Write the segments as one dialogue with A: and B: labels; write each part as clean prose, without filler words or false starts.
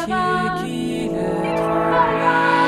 A: qu'il est trop bien.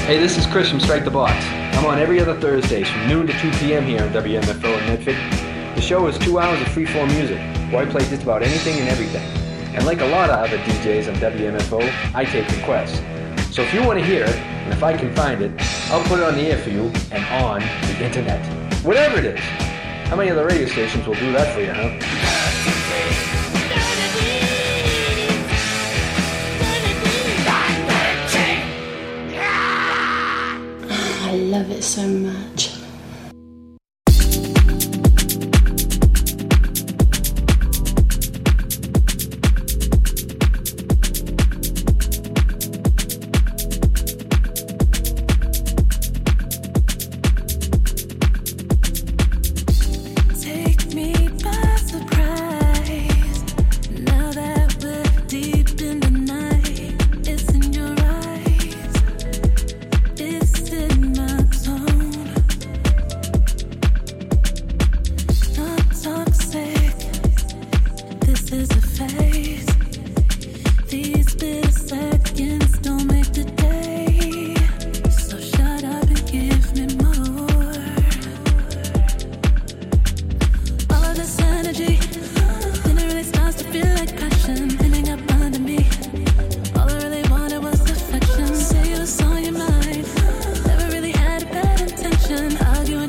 B: Hey, this is Chris from Strike the Box. I'm on every other Thursdays from noon to 2 p.m. here on WMFO in Medford. The show is 2 hours of free-form music, where I play just about anything and everything. And like a lot of other DJs on WMFO, I take requests. So if you want to hear it, and if I can find it, I'll put it on the air for you and on the internet. Whatever it is. How many other radio stations will do that for you, huh?
C: I love it so much.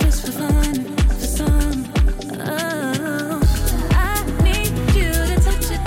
D: Touch it.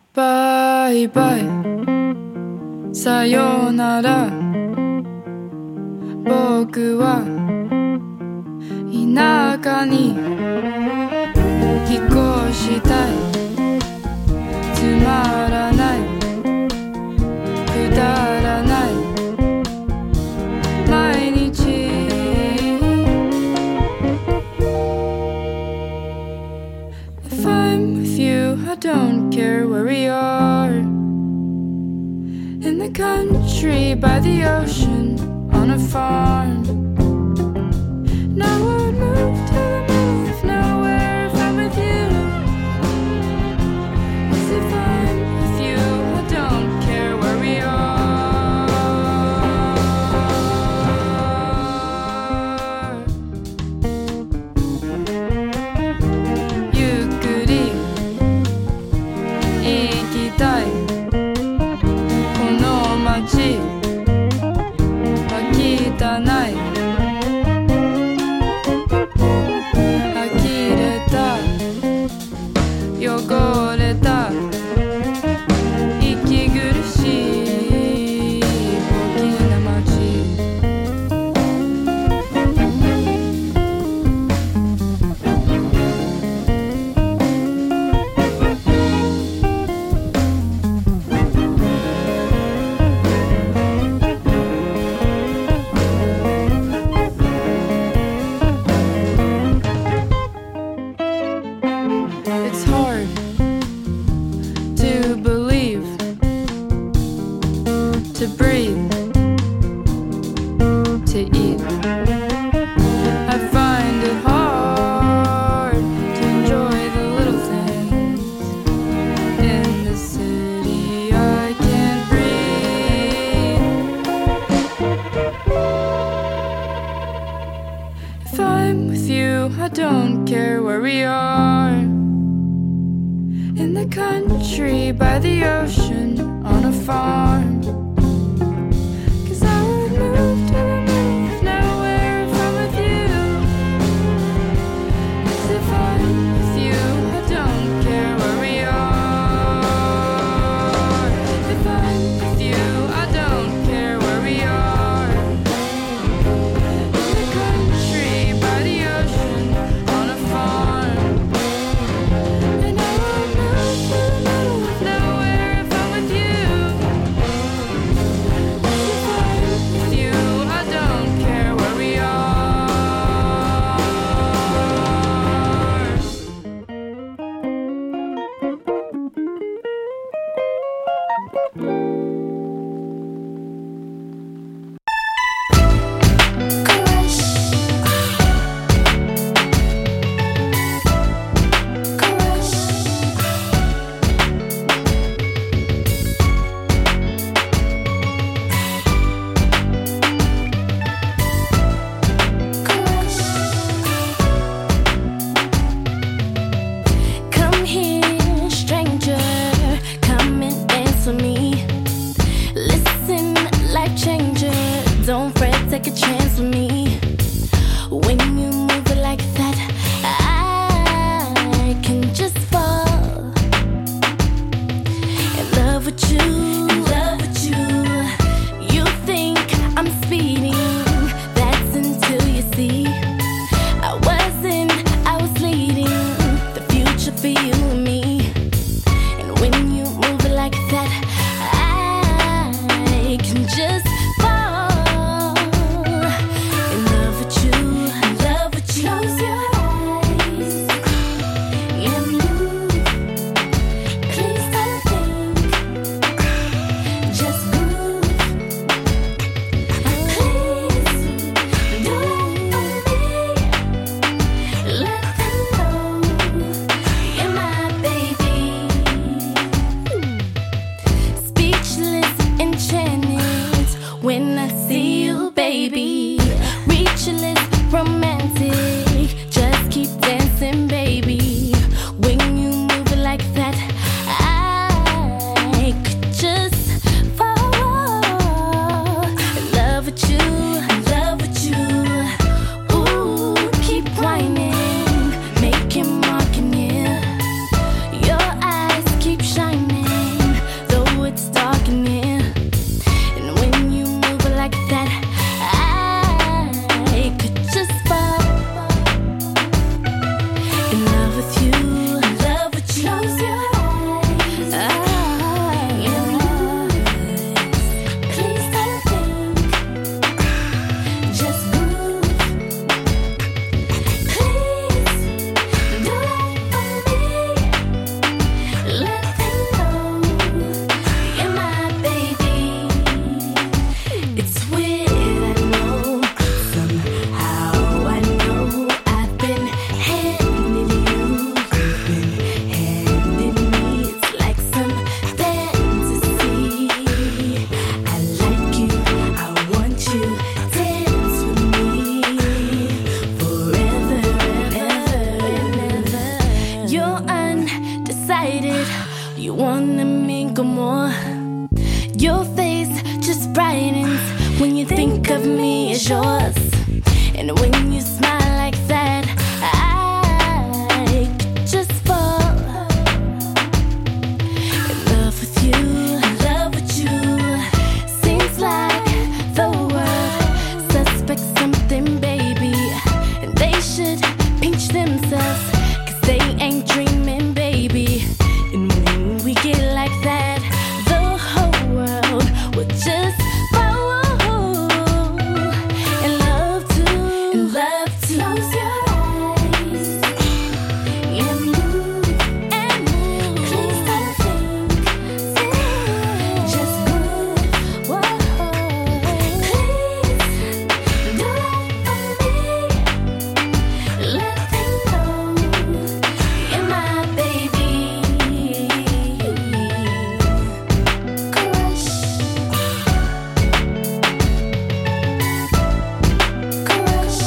D: バイバイさようなら僕は田舎に引っ越したいつまらないくだらない毎日If I'm with you, I don't care where we are In the country, by the ocean, on a farm And I would move to the middle of nowhere if I'm with you 'Cause if I'm with you, I don't care where we areゆっくり行きたいこの街は汚い呆れた汚れた息苦しい大きな街It's hard to believe, to breathe, to eat. I find it hard to enjoy the little things. In the city, I can't breathe. If I'm with you, I don't care where we are. In the country, by the ocean, on a farm 'Cause I would move to the middle of nowhere if I'm with you 'Cause if I'm with you, I don't care where we are If I'm with you, I don't care where we are In the country, by the ocean, on a farm And I would move to the middle of nowhere if I'm with you 'Cause if I'm with you, I don't care where we are Come here, stranger, come and dance with me. Listen, life changer, don't fret, take a chance with me. When you move it like that, I can just fall in love with you. In love with you. You think I'm speeding, that's until you see. I wasn't, I was leading the future for you and me. And when you move it like that, I can just fall in
E: when you think of me as yours. And when you smile like that, I could just fall in love with you, in love with you. Seems like the world suspects something, baby, and they should pinch themselves, 'cause they ain't dreaming, baby. And when we get like that, the whole world will just fall in love to close your eyes and move, please don't think, just move, whoa, please do it for me, let them know you're my baby. Crush, crush.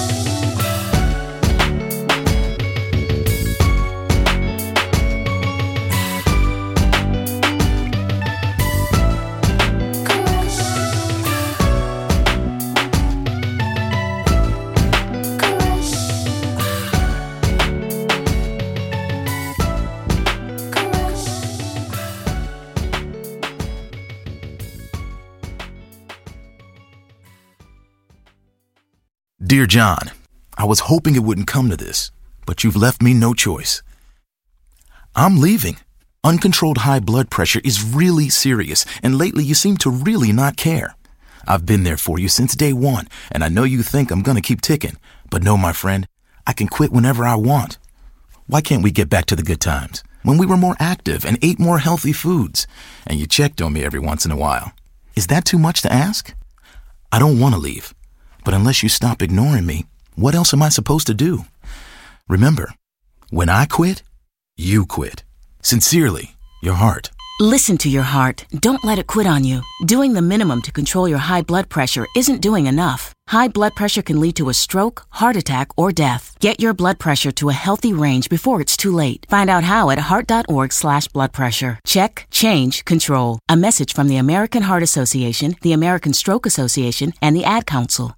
F: Dear John, I was hoping it wouldn't come to this, but you've left me no choice. I'm leaving. Uncontrolled high blood pressure is really serious, and lately you seem to really not care. I've been there for you since day one, and I know you think I'm gonna keep ticking, but no, my friend, I can quit whenever I want. Why can't we get back to the good times, when we were more active and ate more healthy foods, and you checked on me every once in a while? Is that too much to ask? I don't want to leave, but unless you stop ignoring me, what else am I supposed to do? Remember, when I quit, you quit. Sincerely, your heart.
G: Listen to your heart. Don't let it quit on you. Doing the minimum to control your high blood pressure isn't doing enough. High blood pressure can lead to a stroke, heart attack, or death. Get your blood pressure to a healthy range before it's too late. Find out how at heart.org/blood pressure. Check, change, control. A message from the American Heart Association, the American Stroke Association, and the Ad Council.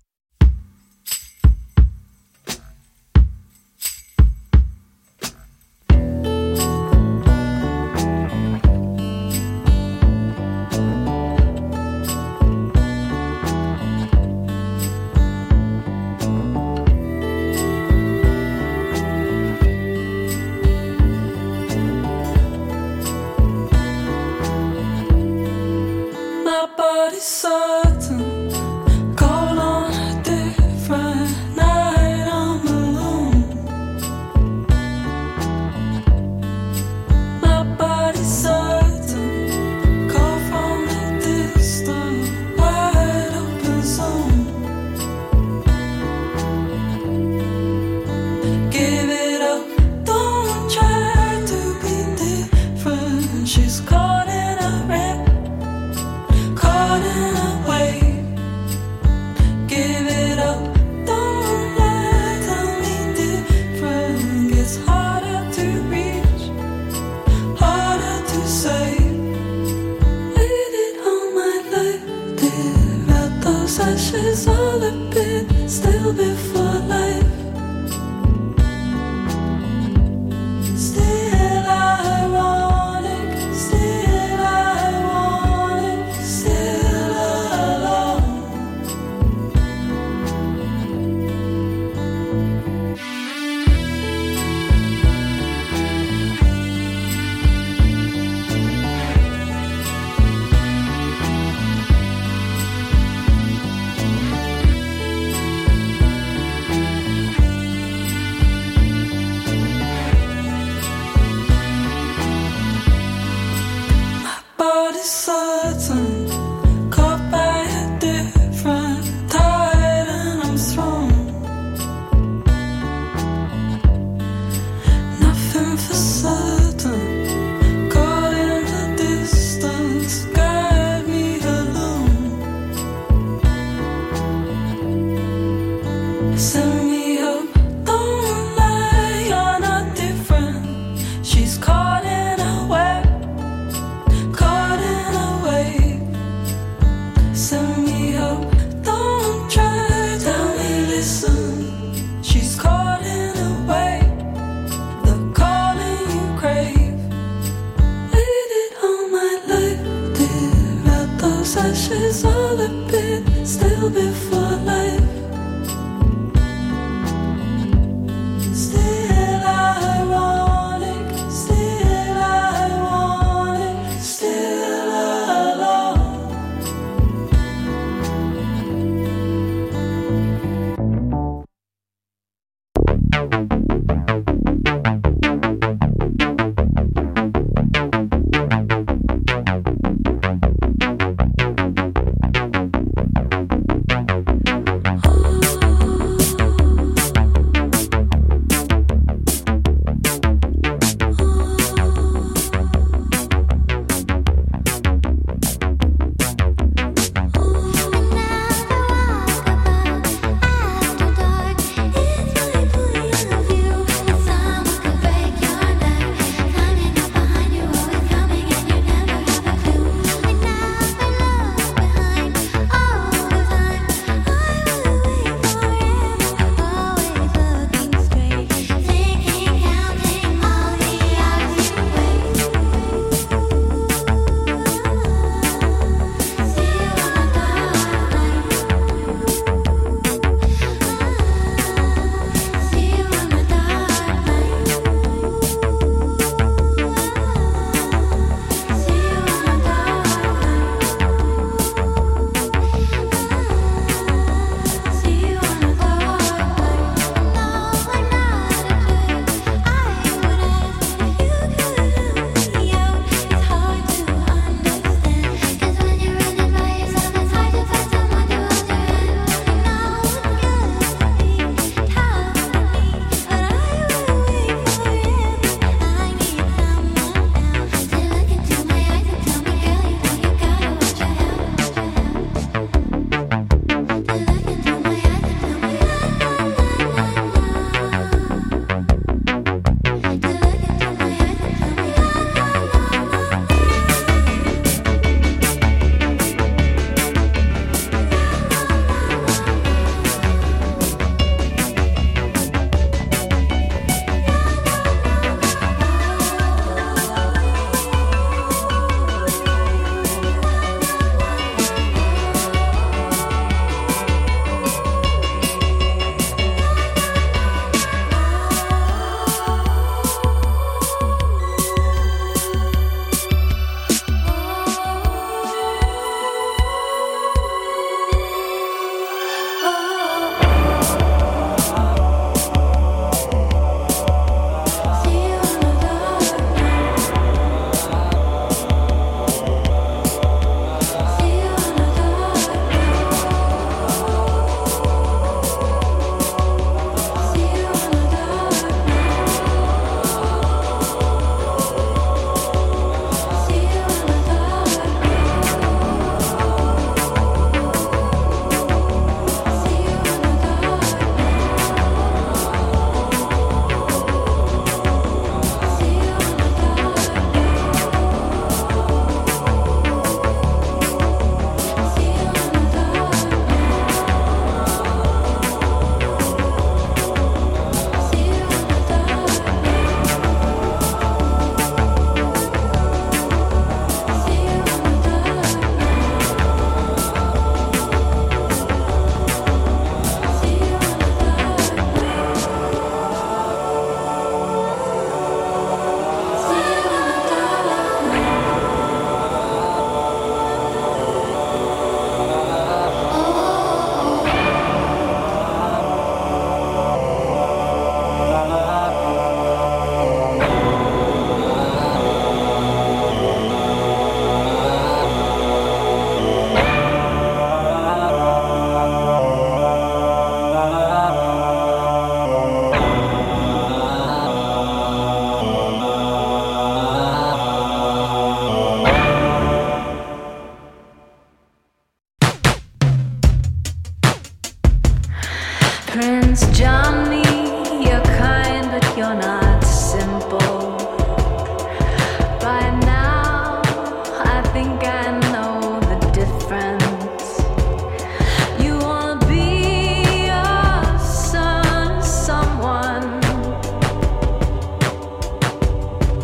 D: Body's certain, cold on a different night, I'm alone. My body's certain, cold from a distant, wide open zone. Give it up, don't try to be different. She's caught in a wreck, caught in a wave. Give it up, don't lie, tell me different. Gets harder to reach, harder to save. Waited all my life, did out those ashes all a bit, still before life. Still ironic, still ironic, still alone.
A: is all a bit still before life. Still I want it, still I want it, still alone.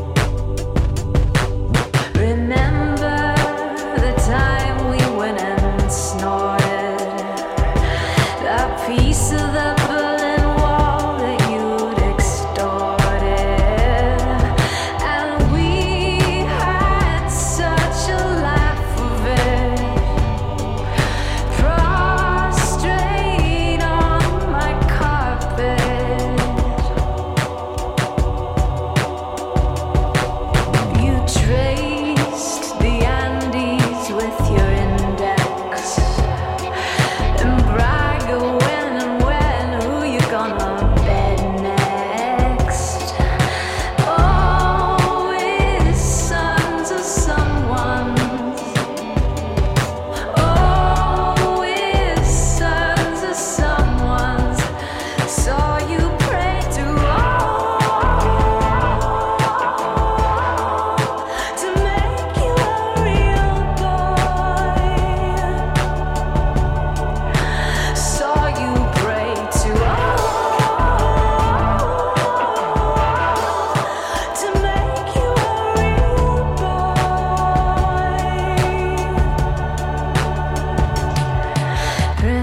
A: Remember the time we went and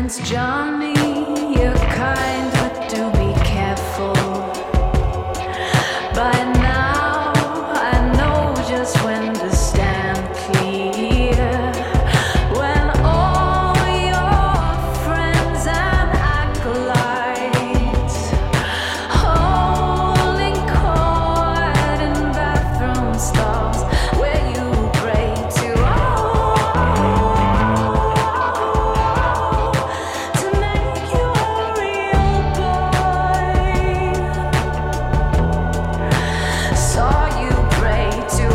A: Prince Johnny, you're kind, but do be careful. By now, I know just when to stand clear. When all your friends and acolytes holding court in bathroom stalls where you pray to make you a real boy. Saw you pray to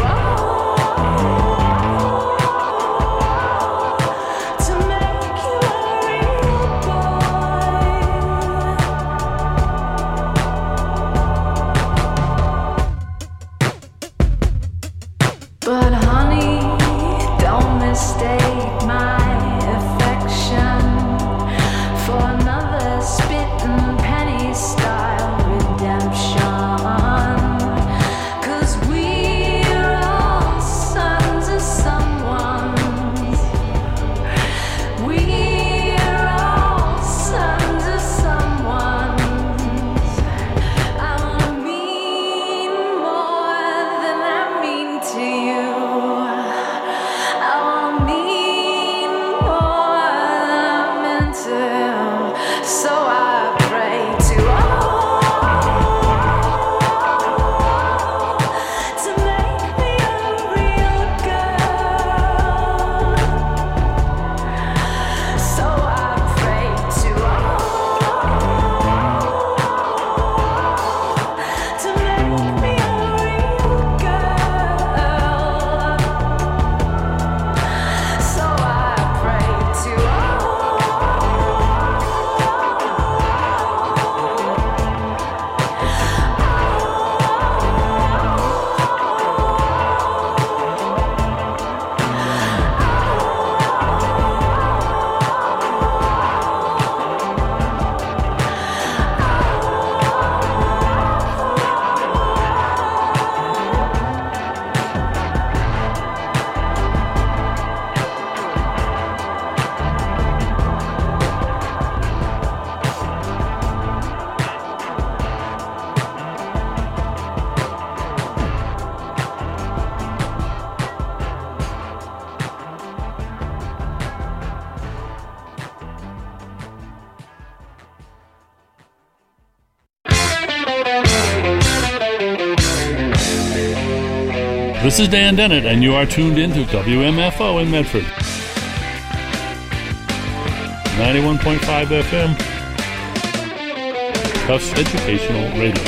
A: make you a real boy. But honey, don't mistake my affection for another spit and penny style redemption. 'Cause we're all sons of someone's. We're all sons of someone's. I wanna mean more than I mean to you. I wanna mean more than I meant to. So I pray to make me a real girl. So I pray to make me a real girl. So I pray to
H: This is Dan Dennett, and you are tuned into WMFO in Medford. 91.5 FM. Tufts Educational Radio.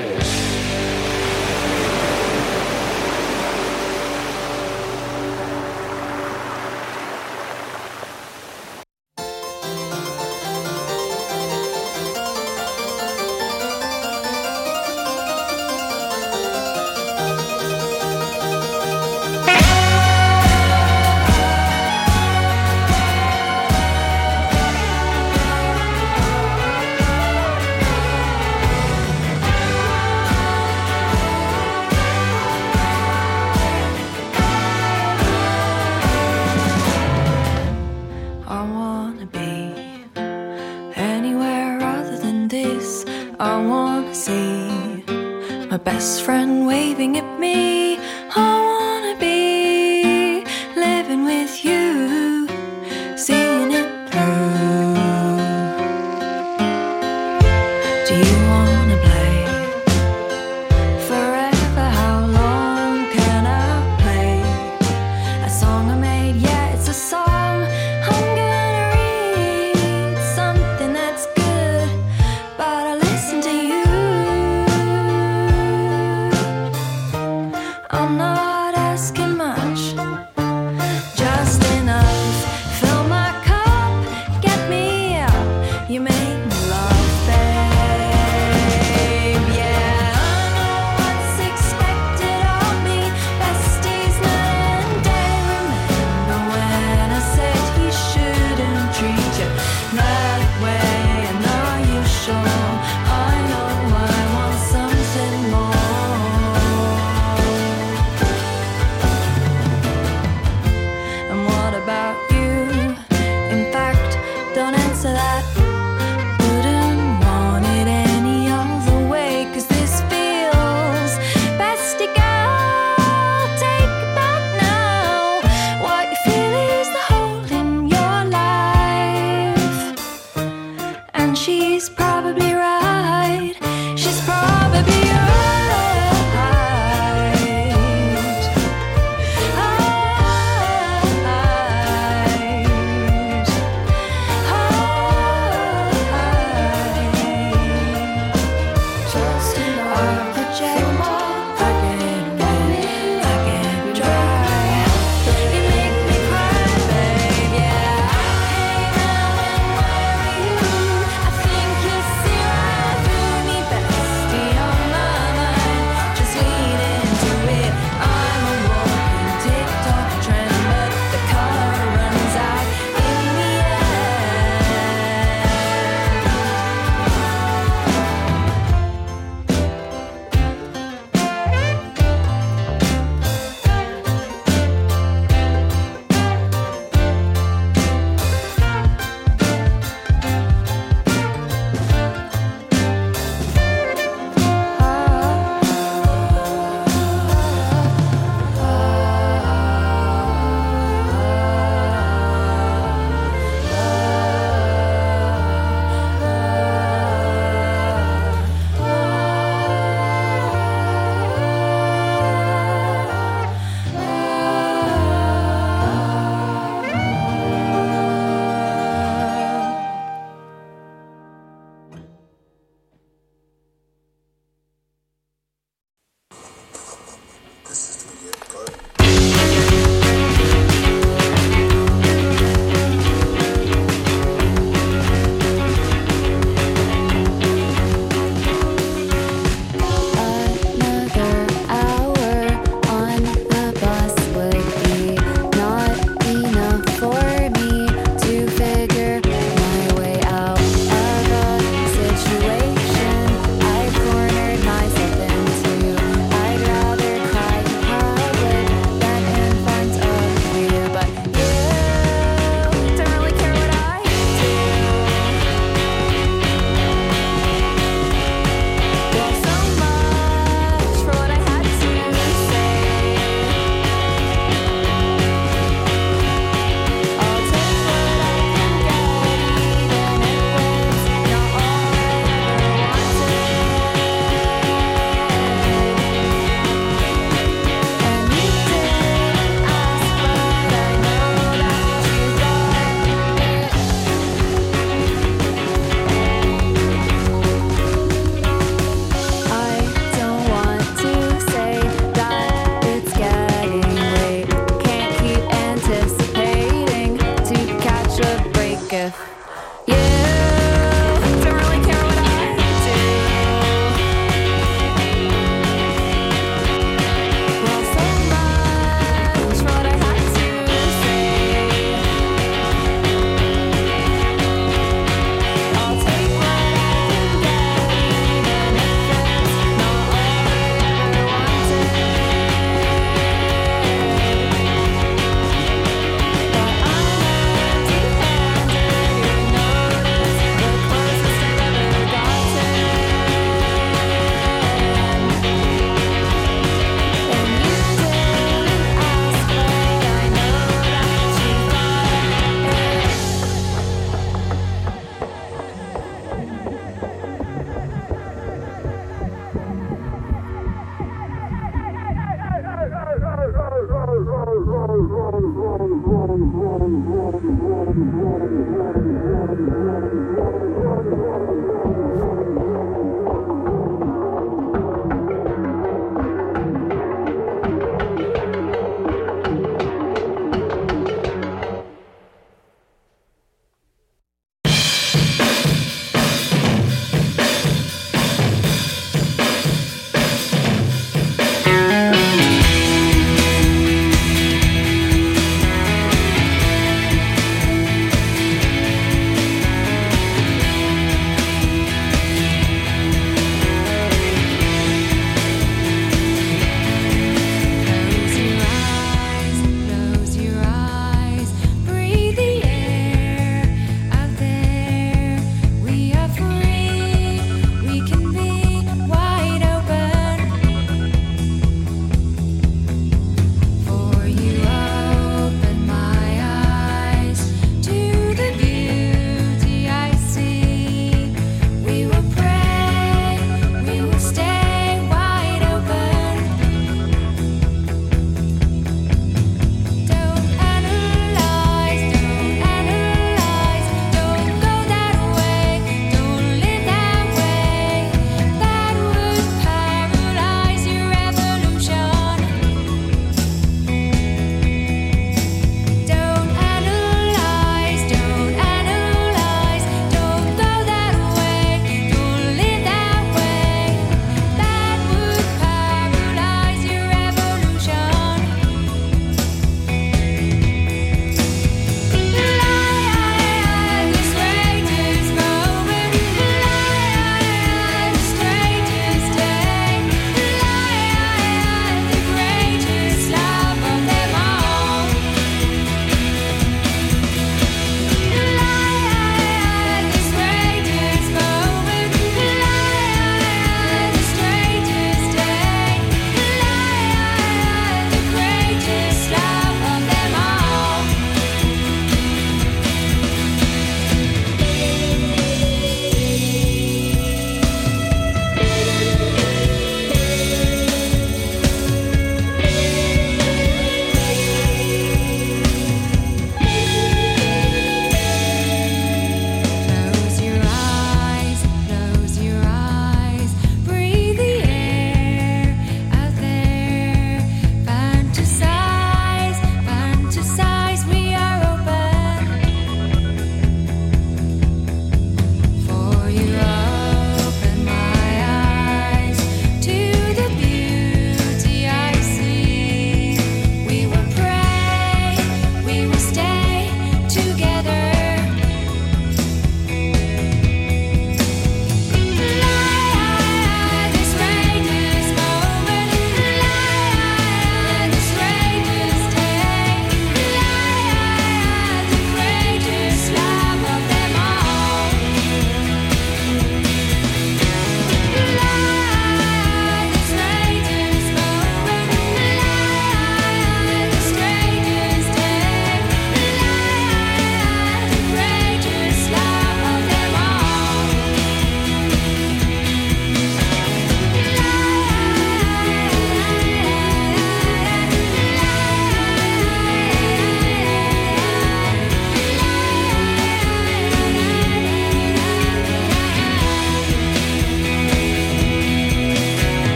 A: I wanna be anywhere other than this. I wanna see my best friend waving at me. I wanna be living with you, seeing it through. Do you wanna play forever? How long can I play a song I made? Yeah, it's a song. I'm gonna read something that's good, but I listen to you. I'm that wouldn't want it any other way, 'cause this feels best to go. Take it back now. What you feel is the hole in your life, and she's probably right. She's probably right.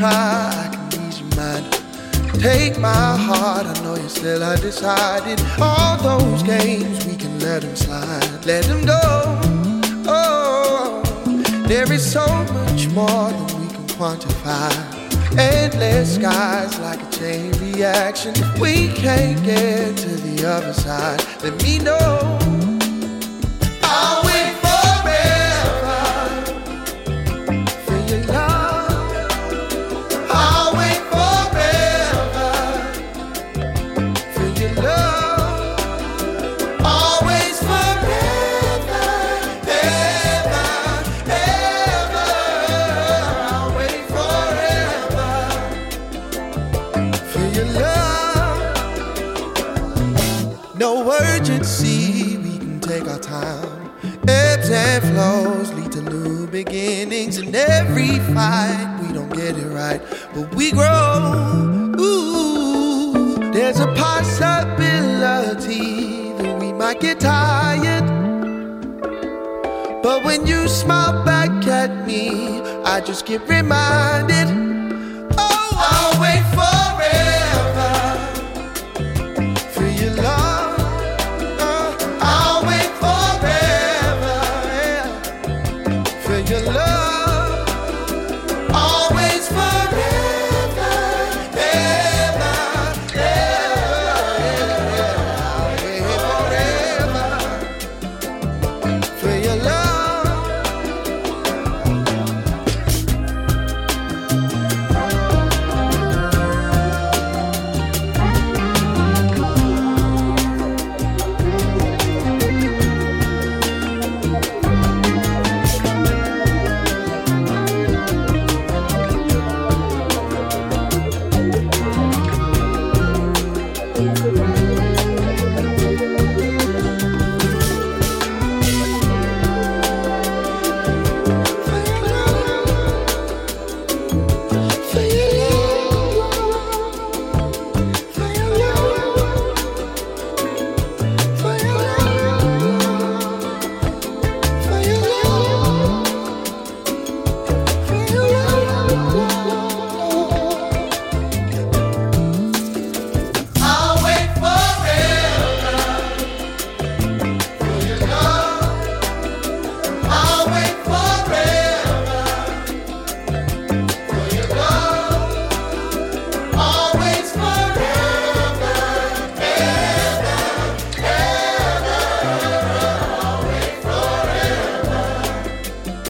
I: try, I can ease your mind. Take my heart, I know you're still undecided. All those games, we can let them slide. Let them go. Oh, there is so much more than we can quantify. Endless skies like a chain reaction. If we can't get to the other side, let me know. I'll wait forever for your love. I'll wait forever for your love. Always forever, ever, ever. I'll wait forever for your love. No urgency, we can take our time. Ebbs and flows lead to new beginnings. In every fight, we don't get it right, but we grow. Ooh, there's a possibility that we might get tired, but when you smile back at me, I just get reminded.